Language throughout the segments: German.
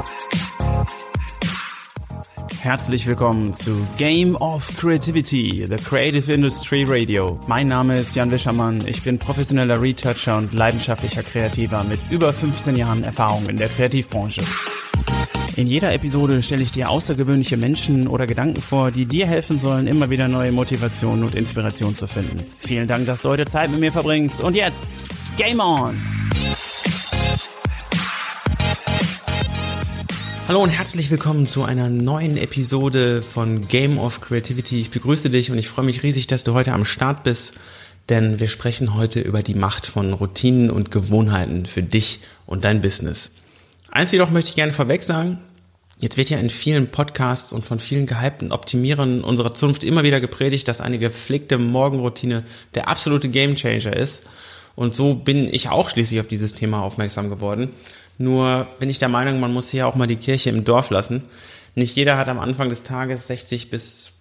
Herzlich willkommen zu Game of Creativity, the Creative Industry Radio. Mein Name ist Jan Wischermann, ich bin professioneller Retoucher und leidenschaftlicher Kreativer mit über 15 Jahren Erfahrung in der Kreativbranche. In jeder Episode stelle ich dir außergewöhnliche Menschen oder Gedanken vor, die dir helfen sollen, immer wieder neue Motivation und Inspiration zu finden. Vielen Dank, dass du heute Zeit mit mir verbringst. Und jetzt, Game On! Hallo und herzlich willkommen zu einer neuen Episode von Game of Creativity. Ich begrüße dich und ich freue mich riesig, dass du heute am Start bist, denn wir sprechen heute über die Macht von Routinen und Gewohnheiten für dich und dein Business. Eins jedoch möchte ich gerne vorweg sagen, jetzt wird ja in vielen Podcasts und von vielen gehypten Optimierern unserer Zunft immer wieder gepredigt, dass eine gepflegte Morgenroutine der absolute Gamechanger ist. Und so bin ich auch schließlich auf dieses Thema aufmerksam geworden. Nur bin ich der Meinung, man muss hier auch mal die Kirche im Dorf lassen. Nicht jeder hat am Anfang des Tages 60 bis,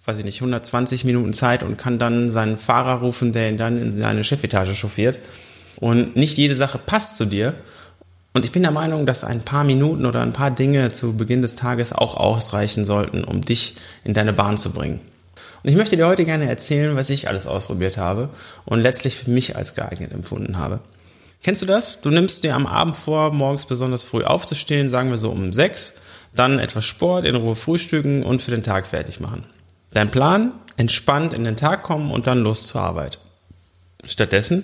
120 Minuten Zeit und kann dann seinen Fahrer rufen, der ihn dann in seine Chefetage chauffiert. Und nicht jede Sache passt zu dir. Und ich bin der Meinung, dass ein paar Minuten oder ein paar Dinge zu Beginn des Tages auch ausreichen sollten, um dich in deine Bahn zu bringen. Und ich möchte dir heute gerne erzählen, was ich alles ausprobiert habe und letztlich für mich als geeignet empfunden habe. Kennst du das? Du nimmst dir am Abend vor, morgens besonders früh aufzustehen, sagen wir so um 6, dann etwas Sport, in Ruhe frühstücken und für den Tag fertig machen. Dein Plan? Entspannt in den Tag kommen und dann los zur Arbeit. Stattdessen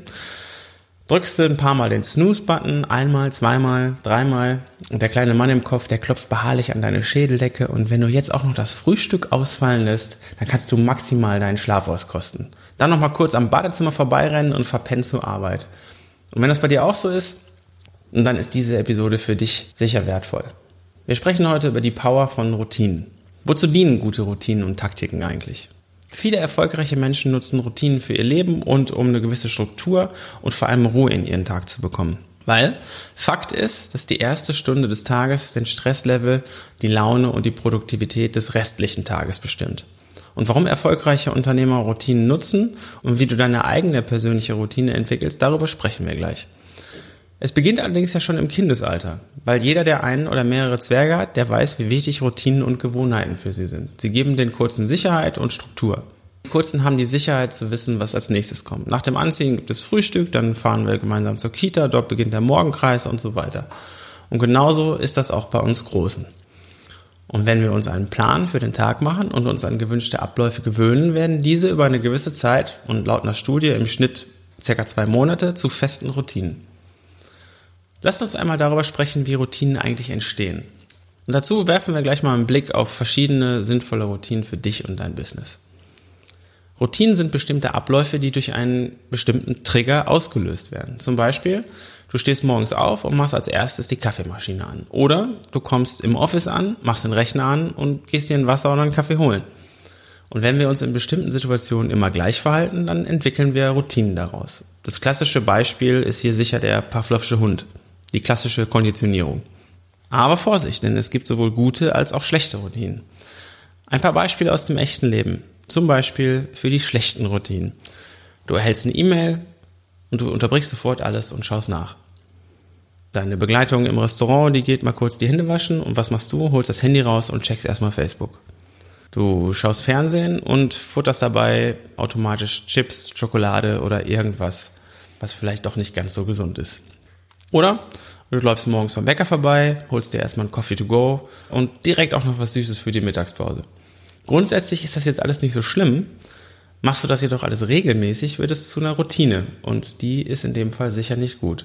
drückst du ein paar Mal den Snooze-Button, einmal, zweimal, dreimal und der kleine Mann im Kopf, der klopft beharrlich an deine Schädeldecke und wenn du jetzt auch noch das Frühstück ausfallen lässt, dann kannst du maximal deinen Schlaf auskosten. Dann nochmal kurz am Badezimmer vorbeirennen und verpennen zur Arbeit. Und wenn das bei dir auch so ist, dann ist diese Episode für dich sicher wertvoll. Wir sprechen heute über die Power von Routinen. Wozu dienen gute Routinen und Taktiken eigentlich? Viele erfolgreiche Menschen nutzen Routinen für ihr Leben und um eine gewisse Struktur und vor allem Ruhe in ihren Tag zu bekommen. Weil Fakt ist, dass die erste Stunde des Tages den Stresslevel, die Laune und die Produktivität des restlichen Tages bestimmt. Und warum erfolgreiche Unternehmer Routinen nutzen und wie du deine eigene persönliche Routine entwickelst, darüber sprechen wir gleich. Es beginnt allerdings ja schon im Kindesalter, weil jeder, der einen oder mehrere Zwerge hat, der weiß, wie wichtig Routinen und Gewohnheiten für sie sind. Sie geben den Kurzen Sicherheit und Struktur. Die Kurzen haben die Sicherheit zu wissen, was als nächstes kommt. Nach dem Anziehen gibt es Frühstück, dann fahren wir gemeinsam zur Kita, dort beginnt der Morgenkreis und so weiter. Und genauso ist das auch bei uns Großen. Und wenn wir uns einen Plan für den Tag machen und uns an gewünschte Abläufe gewöhnen, werden diese über eine gewisse Zeit und laut einer Studie im Schnitt ca. 2 Monate zu festen Routinen. Lasst uns einmal darüber sprechen, wie Routinen eigentlich entstehen. Und dazu werfen wir gleich mal einen Blick auf verschiedene sinnvolle Routinen für dich und dein Business. Routinen sind bestimmte Abläufe, die durch einen bestimmten Trigger ausgelöst werden. Zum Beispiel, du stehst morgens auf und machst als erstes die Kaffeemaschine an. Oder du kommst im Office an, machst den Rechner an und gehst dir ein Wasser oder einen Kaffee holen. Und wenn wir uns in bestimmten Situationen immer gleich verhalten, dann entwickeln wir Routinen daraus. Das klassische Beispiel ist hier sicher der Pavlovsche Hund, die klassische Konditionierung. Aber Vorsicht, denn es gibt sowohl gute als auch schlechte Routinen. Ein paar Beispiele aus dem echten Leben. Zum Beispiel für die schlechten Routinen. Du erhältst eine E-Mail und du unterbrichst sofort alles und schaust nach. Deine Begleitung im Restaurant, die geht mal kurz die Hände waschen und was machst du? Holst das Handy raus und checkst erstmal Facebook. Du schaust Fernsehen und futterst dabei automatisch Chips, Schokolade oder irgendwas, was vielleicht doch nicht ganz so gesund ist. Oder du läufst morgens beim Bäcker vorbei, holst dir erstmal einen Coffee to go und direkt auch noch was Süßes für die Mittagspause. Grundsätzlich ist das jetzt alles nicht so schlimm. Machst du das jedoch alles regelmäßig, wird es zu einer Routine und die ist in dem Fall sicher nicht gut.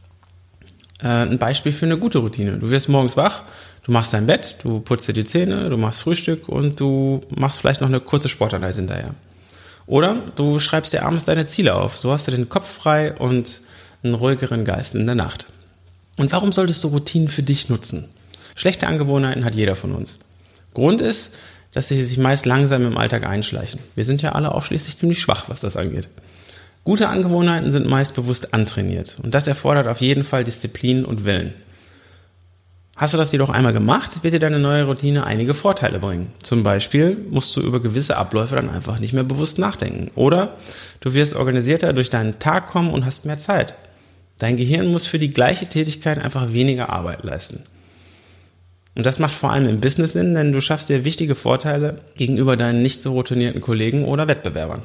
Ein Beispiel für eine gute Routine. Du wirst morgens wach, du machst dein Bett, du putzt dir die Zähne, du machst Frühstück und du machst vielleicht noch eine kurze Sporteinheit hinterher. Oder du schreibst dir abends deine Ziele auf, so hast du den Kopf frei und einen ruhigeren Geist in der Nacht. Und warum solltest du Routinen für dich nutzen? Schlechte Angewohnheiten hat jeder von uns. Grund ist, dass sie sich meist langsam im Alltag einschleichen. Wir sind ja alle auch schließlich ziemlich schwach, was das angeht. Gute Angewohnheiten sind meist bewusst antrainiert und das erfordert auf jeden Fall Disziplin und Willen. Hast du das jedoch einmal gemacht, wird dir deine neue Routine einige Vorteile bringen. Zum Beispiel musst du über gewisse Abläufe dann einfach nicht mehr bewusst nachdenken. Oder du wirst organisierter durch deinen Tag kommen und hast mehr Zeit. Dein Gehirn muss für die gleiche Tätigkeit einfach weniger Arbeit leisten. Und das macht vor allem im Business Sinn, denn du schaffst dir wichtige Vorteile gegenüber deinen nicht so routinierten Kollegen oder Wettbewerbern.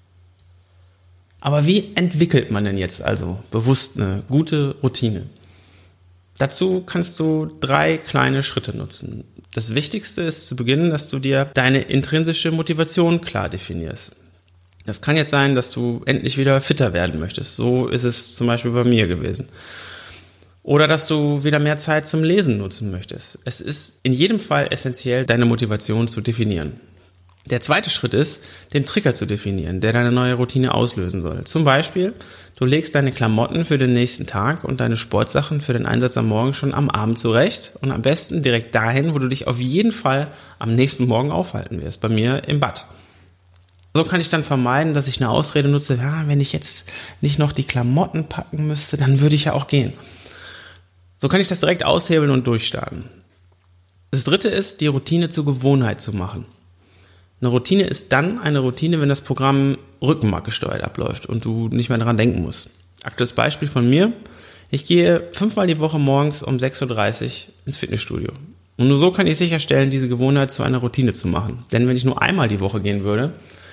Aber wie entwickelt man denn jetzt also bewusst eine gute Routine? Dazu kannst du 3 kleine Schritte nutzen. Das Wichtigste ist zu Beginn, dass du dir deine intrinsische Motivation klar definierst. Das kann jetzt sein, dass du endlich wieder fitter werden möchtest. So ist es zum Beispiel bei mir gewesen. Oder dass du wieder mehr Zeit zum Lesen nutzen möchtest. Es ist in jedem Fall essentiell, deine Motivation zu definieren. Der zweite Schritt ist, den Trigger zu definieren, der deine neue Routine auslösen soll. Zum Beispiel, du legst deine Klamotten für den nächsten Tag und deine Sportsachen für den Einsatz am Morgen schon am Abend zurecht und am besten direkt dahin, wo du dich auf jeden Fall am nächsten Morgen aufhalten wirst, bei mir im Bad. So kann ich dann vermeiden, dass ich eine Ausrede nutze, ja, wenn ich jetzt nicht noch die Klamotten packen müsste, dann würde ich ja auch gehen. So kann ich das direkt aushebeln und durchstarten. Das dritte ist, die Routine zur Gewohnheit zu machen. Eine Routine ist dann eine Routine, wenn das Programm rückenmarkgesteuert abläuft und du nicht mehr daran denken musst. Aktuelles Beispiel von mir. Ich gehe 5-mal die Woche morgens um 6.30 Uhr ins Fitnessstudio. Und nur so kann ich sicherstellen, diese Gewohnheit zu einer Routine zu machen. Denn wenn ich nur einmal die Woche gehen würde,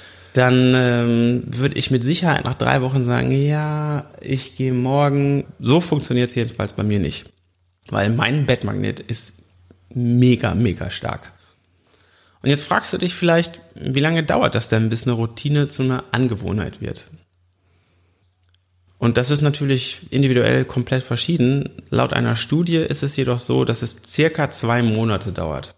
dann würde ich mit Sicherheit nach 3 Wochen sagen, ja, ich gehe morgen. So funktioniert es jedenfalls bei mir nicht. Weil mein Bettmagnet ist mega, mega stark. Und jetzt fragst du dich vielleicht, wie lange dauert das denn, bis eine Routine zu einer Angewohnheit wird? Und das ist natürlich individuell komplett verschieden. Laut einer Studie ist es jedoch so, dass es circa 2 Monate dauert.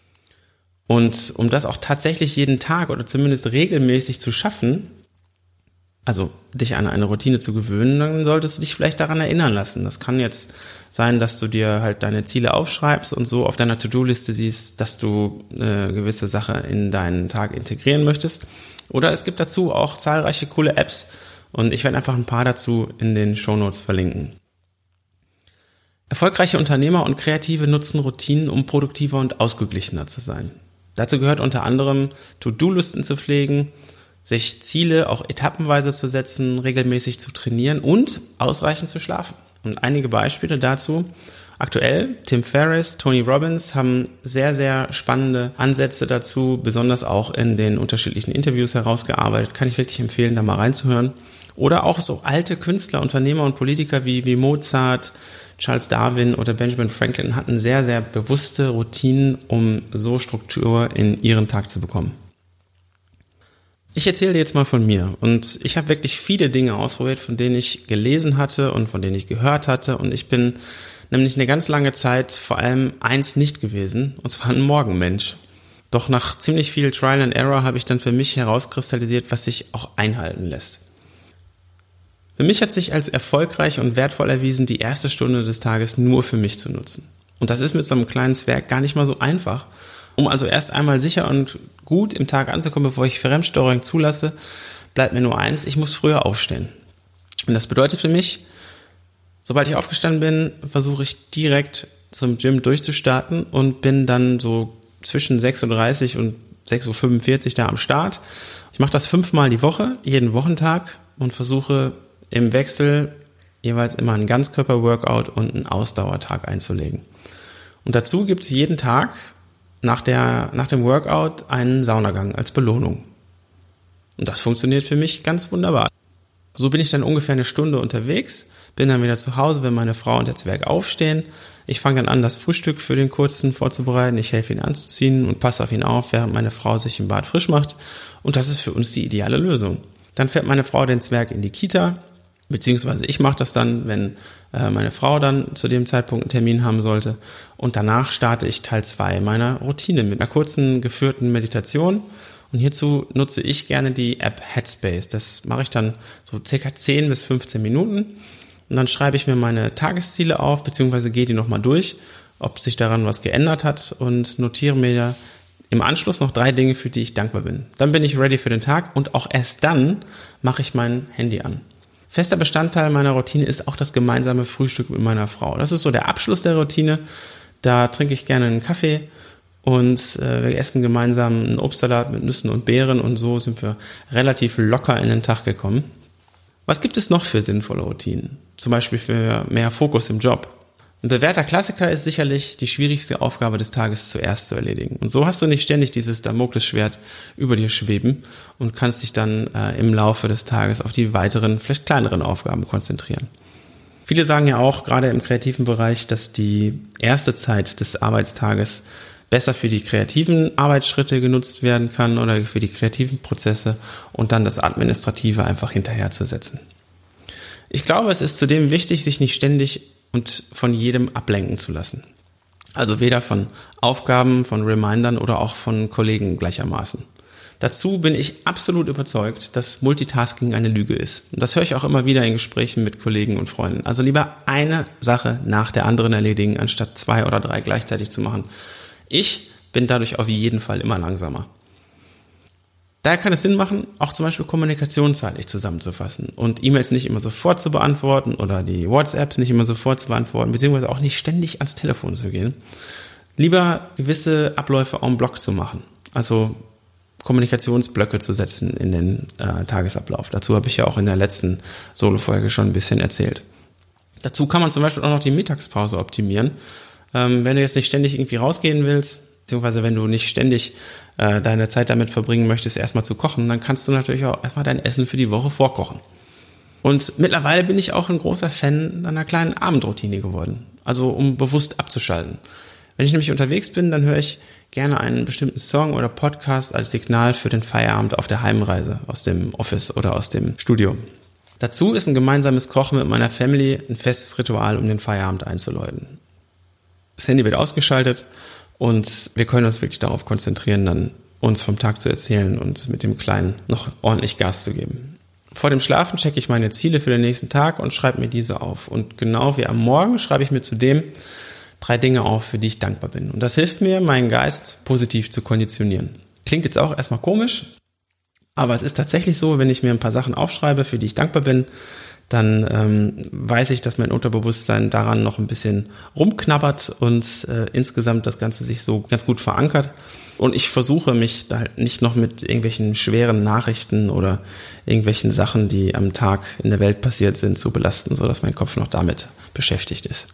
Und um das auch tatsächlich jeden Tag oder zumindest regelmäßig zu schaffen, also dich an eine Routine zu gewöhnen, dann solltest du dich vielleicht daran erinnern lassen. Das kann jetzt sein, dass du dir halt deine Ziele aufschreibst und so auf deiner To-Do-Liste siehst, dass du eine gewisse Sache in deinen Tag integrieren möchtest. Oder es gibt dazu auch zahlreiche coole Apps und ich werde einfach ein paar dazu in den Shownotes verlinken. Erfolgreiche Unternehmer und Kreative nutzen Routinen, um produktiver und ausgeglichener zu sein. Dazu gehört unter anderem, To-Do-Listen zu pflegen, sich Ziele auch etappenweise zu setzen, regelmäßig zu trainieren und ausreichend zu schlafen. Und einige Beispiele dazu. Aktuell, Tim Ferriss, Tony Robbins haben sehr, sehr spannende Ansätze dazu, besonders auch in den unterschiedlichen Interviews herausgearbeitet. Kann ich wirklich empfehlen, da mal reinzuhören. Oder auch so alte Künstler, Unternehmer und Politiker wie Mozart, Charles Darwin oder Benjamin Franklin hatten sehr, sehr bewusste Routinen, um so Struktur in ihren Tag zu bekommen. Ich erzähle dir jetzt mal von mir und ich habe wirklich viele Dinge ausprobiert, von denen ich gelesen hatte und von denen ich gehört hatte und ich bin nämlich eine ganz lange Zeit vor allem eins nicht gewesen, und zwar ein Morgenmensch. Doch nach ziemlich viel Trial and Error habe ich dann für mich herauskristallisiert, was sich auch einhalten lässt. Für mich hat sich als erfolgreich und wertvoll erwiesen, die erste Stunde des Tages nur für mich zu nutzen. Und das ist mit so einem kleinen Zwerg gar nicht mal so einfach. Um also erst einmal sicher und gut im Tag anzukommen, bevor ich Fremdsteuerung zulasse, bleibt mir nur eins, ich muss früher aufstehen. Und das bedeutet für mich, sobald ich aufgestanden bin, versuche ich direkt zum Gym durchzustarten und bin dann so zwischen 6.30 Uhr und 6.45 Uhr da am Start. Ich mache das 5-mal die Woche, jeden Wochentag und versuche im Wechsel jeweils immer einen Ganzkörper-Workout und einen Ausdauertag einzulegen. Und dazu gibt es jeden Tag nach dem Workout einen Saunagang als Belohnung. Und das funktioniert für mich ganz wunderbar. So bin ich dann ungefähr eine Stunde unterwegs, bin dann wieder zu Hause, wenn meine Frau und der Zwerg aufstehen. Ich fange dann an, das Frühstück für den Kurzen vorzubereiten. Ich helfe ihn anzuziehen und passe auf ihn auf, während meine Frau sich im Bad frisch macht. Und das ist für uns die ideale Lösung. Dann fährt meine Frau den Zwerg in die Kita, beziehungsweise ich mache das dann, wenn meine Frau dann zu dem Zeitpunkt einen Termin haben sollte. Und danach starte ich Teil 2 meiner Routine mit einer kurzen geführten Meditation. Und hierzu nutze ich gerne die App Headspace. Das mache ich dann so circa 10 bis 15 Minuten. Und dann schreibe ich mir meine Tagesziele auf, beziehungsweise gehe die nochmal durch, ob sich daran was geändert hat und notiere mir im Anschluss noch 3 Dinge, für die ich dankbar bin. Dann bin ich ready für den Tag und auch erst dann mache ich mein Handy an. Fester Bestandteil meiner Routine ist auch das gemeinsame Frühstück mit meiner Frau. Das ist so der Abschluss der Routine. Da trinke ich gerne einen Kaffee und wir essen gemeinsam einen Obstsalat mit Nüssen und Beeren und so sind wir relativ locker in den Tag gekommen. Was gibt es noch für sinnvolle Routinen? Zum Beispiel für mehr Fokus im Job. Ein bewährter Klassiker ist sicherlich, die schwierigste Aufgabe des Tages zuerst zu erledigen. Und so hast du nicht ständig dieses Damoklesschwert über dir schweben und kannst dich dann im Laufe des Tages auf die weiteren, vielleicht kleineren Aufgaben konzentrieren. Viele sagen ja auch, gerade im kreativen Bereich, dass die erste Zeit des Arbeitstages besser für die kreativen Arbeitsschritte genutzt werden kann oder für die kreativen Prozesse und dann das Administrative einfach hinterherzusetzen. Ich glaube, es ist zudem wichtig, sich nicht ständig und von jedem ablenken zu lassen. Also weder von Aufgaben, von Remindern oder auch von Kollegen gleichermaßen. Dazu bin ich absolut überzeugt, dass Multitasking eine Lüge ist. Und das höre ich auch immer wieder in Gesprächen mit Kollegen und Freunden. Also lieber eine Sache nach der anderen erledigen, anstatt 2 oder 3 gleichzeitig zu machen. Ich bin dadurch auf jeden Fall immer langsamer. Daher kann es Sinn machen, auch zum Beispiel Kommunikation zeitlich zusammenzufassen und E-Mails nicht immer sofort zu beantworten oder die WhatsApps nicht immer sofort zu beantworten, beziehungsweise auch nicht ständig ans Telefon zu gehen. Lieber gewisse Abläufe en bloc zu machen, also Kommunikationsblöcke zu setzen in den Tagesablauf. Dazu habe ich ja auch in der letzten Solo-Folge schon ein bisschen erzählt. Dazu kann man zum Beispiel auch noch die Mittagspause optimieren. Wenn du jetzt nicht ständig irgendwie rausgehen willst, beziehungsweise wenn du nicht ständig deine Zeit damit verbringen möchtest, erstmal zu kochen, dann kannst du natürlich auch erstmal dein Essen für die Woche vorkochen. Und mittlerweile bin ich auch ein großer Fan einer kleinen Abendroutine geworden, also um bewusst abzuschalten. Wenn ich nämlich unterwegs bin, dann höre ich gerne einen bestimmten Song oder Podcast als Signal für den Feierabend auf der Heimreise aus dem Office oder aus dem Studio. Dazu ist ein gemeinsames Kochen mit meiner Family ein festes Ritual, um den Feierabend einzuläuten. Das Handy wird ausgeschaltet und wir können uns wirklich darauf konzentrieren, dann uns vom Tag zu erzählen und mit dem Kleinen noch ordentlich Gas zu geben. Vor dem Schlafen checke ich meine Ziele für den nächsten Tag und schreibe mir diese auf. Und genau wie am Morgen schreibe ich mir zudem 3 Dinge auf, für die ich dankbar bin. Und das hilft mir, meinen Geist positiv zu konditionieren. Klingt jetzt auch erstmal komisch, aber es ist tatsächlich so, wenn ich mir ein paar Sachen aufschreibe, für die ich dankbar bin, dann weiß ich, dass mein Unterbewusstsein daran noch ein bisschen rumknabbert und insgesamt das Ganze sich so ganz gut verankert. Und ich versuche mich da halt nicht noch mit irgendwelchen schweren Nachrichten oder irgendwelchen Sachen, die am Tag in der Welt passiert sind, zu belasten, sodass mein Kopf noch damit beschäftigt ist.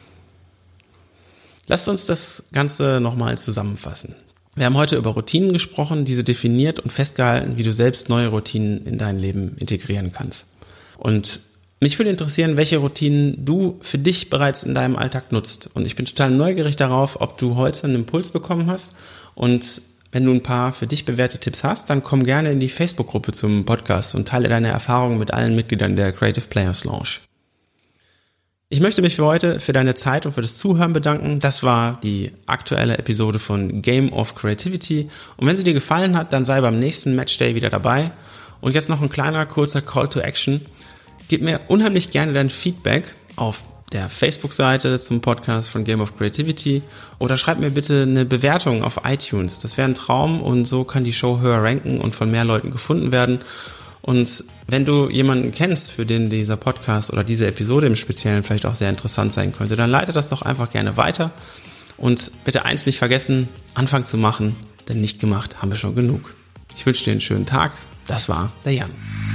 Lasst uns das Ganze nochmal zusammenfassen. Wir haben heute über Routinen gesprochen, diese definiert und festgehalten, wie du selbst neue Routinen in dein Leben integrieren kannst. Und mich würde interessieren, welche Routinen du für dich bereits in deinem Alltag nutzt. Und ich bin total neugierig darauf, ob du heute einen Impuls bekommen hast. Und wenn du ein paar für dich bewährte Tipps hast, dann komm gerne in die Facebook-Gruppe zum Podcast und teile deine Erfahrungen mit allen Mitgliedern der Creative Players Lounge. Ich möchte mich für heute für deine Zeit und für das Zuhören bedanken. Das war die aktuelle Episode von Game of Creativity. Und wenn sie dir gefallen hat, dann sei beim nächsten Matchday wieder dabei. Und jetzt noch ein kleiner, kurzer Call to Action. Gib mir unheimlich gerne dein Feedback auf der Facebook-Seite zum Podcast von Game of Creativity oder schreib mir bitte eine Bewertung auf iTunes. Das wäre ein Traum und so kann die Show höher ranken und von mehr Leuten gefunden werden. Und wenn du jemanden kennst, für den dieser Podcast oder diese Episode im Speziellen vielleicht auch sehr interessant sein könnte, dann leite das doch einfach gerne weiter. Und bitte eins nicht vergessen, Anfang zu machen, denn nicht gemacht haben wir schon genug. Ich wünsche dir einen schönen Tag. Das war der Jan.